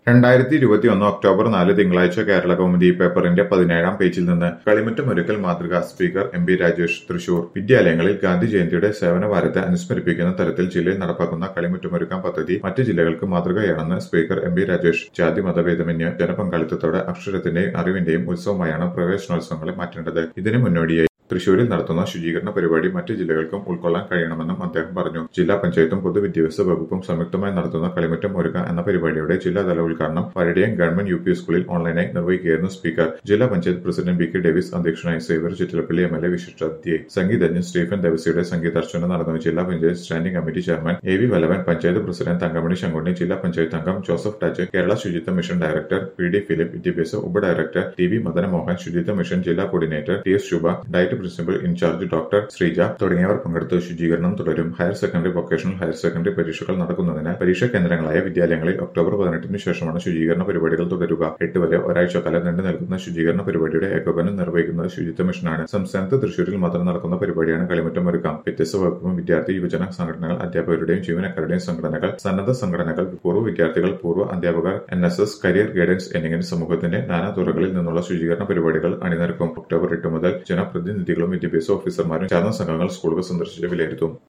2021 October 4 തിങ്കളാഴ്ച കേരള കൗമുദി പേപ്പറിന്റെ 17-ാം പേജിൽ നിന്ന് കളിമുറ്റമൊരുക്കൽ മാതൃക സ്പീക്കർ എം.പി. രാജേഷ് തൃശൂർ. വിദ്യാലയങ്ങളിൽ ഗാന്ധി ജയന്തിയുടെ സേവനവാരത്തെ അനുസ്മരിപ്പിക്കുന്ന തരത്തിൽ ജില്ലയിൽ നടപ്പാക്കുന്ന കളിമുറ്റമൊരുക്കാൻ പദ്ധതി മറ്റ് ജില്ലകൾക്ക് മാതൃകയാണെന്ന് സ്പീക്കർ എം.പി. രാജേഷ്. ജാതി മതഭേദമന്യേ ജനപങ്കാളിത്തത്തോടെ അക്ഷരത്തിന്റെയും അറിവിന്റെയും ഉത്സവമായാണ് പ്രവേശനോത്സവങ്ങളെ മാറ്റേണ്ടത്. ഇതിന് മുന്നോടിയായി തൃശൂരിൽ നടത്തുന്ന ശുചീകരണ പരിപാടി മറ്റ് ജില്ലകൾക്കും ഉൾക്കൊള്ളാൻ കഴിയണമെന്നും അദ്ദേഹം പറഞ്ഞു. ജില്ലാ പഞ്ചായത്തും പൊതുവിദ്യാഭ്യാസ വകുപ്പും സംയുക്തമായി നടത്തുന്ന കളിമുറ്റം ഒരുക്ക എന്ന പരിപാടിയുടെ ജില്ലാതല ഉദ്ഘാടനം പരടിയം ഗവൺമെന്റ് യു.പി. സ്കൂളിൽ ഓൺലൈനായി നിർവഹിക്കുകയായിരുന്നു സ്പീക്കർ. ജില്ലാ പഞ്ചായത്ത് പ്രസിഡന്റ് ബി.കെ. ഡേവിസ് അധ്യക്ഷനായി. Xavier Chittilappilly MLA. വിശിഷ്ടാതിഥിയായി. സംഗീതജ്ഞൻ സ്റ്റീഫൻ ദേവസിയുടെ സംഗീതാർച്ചന നടന്നു. ജില്ലാ panchayat standing committee chairman A V. Vallavan, panchayat president Thankamani Sankunni, ജില്ലാ പഞ്ചായത്ത് അംഗം ജോസഫ് ടാജ്, കേരള ശുചിത്വ മിഷൻ ഡയറക്ടർ പി.ഡി. ഫിലിപ്പ്, വിദ്യാഭ്യാസ ഉപഡയറക്ടർ ടി.വി. മദനമോഹൻ, ശുചിത്വ മിഷൻ ജില്ലാ coordinator T S. Shubha, DIET principal incharge doctor Sreeja തുടങ്ങിയവർ പങ്കെടുത്ത് ശുചീകരണം തുടരും. Higher secondary, vocational higher secondary പരീക്ഷകൾ നടക്കുന്നതിനാൽ പരീക്ഷാ കേന്ദ്രങ്ങളായ വിദ്യാലയങ്ങളിൽ ഒക്ടോബർ 18 ശേഷമാണ് ശുചീകരണ പരിപാടികൾ തുടരുക. 8 വരെ ഒരാഴ്ചക്കാലം നീണ്ടു നിൽക്കുന്ന ശുചീകരണ പരിപാടിയുടെ ഏകോപനം നിർവഹിക്കുന്നത് ശുചിത്വ മിഷനാണ്. സംസ്ഥാനത്ത് തൃശൂരിൽ മാത്രം നടക്കുന്ന പരിപാടിയാണ് കളിമുറ്റം ഒരുക്കാം. വ്യത്യസ്ത വകുപ്പും വിദ്യാർത്ഥി യുവജന സംഘടനകൾ, അധ്യാപകരുടെയും ജീവനക്കാരുടെയും സംഘടനകൾ, സന്നദ്ധ സംഘടനകൾ, പൂർവ്വ വിദ്യാർത്ഥികൾ, പൂർവ്വ അധ്യാപകർ, NSS, കരിയർ ഗൈഡൻസ് എന്നിങ്ങനെ സമൂഹത്തിന്റെ നാനാ തുറകളിൽ നിന്നുള്ള ശുചീകരണ പരിപാടികൾ അണിനിരക്കും. ഒക്ടോബർ 8 മുതൽ ജനപ്രതിനിധികളും വിദ്യാഭ്യാസ ഓഫീസർമാരും ചേർന്ന സംഘങ്ങൾ സ്കൂളുകൾ സന്ദർശിച്ച് വിലയിരുത്തും.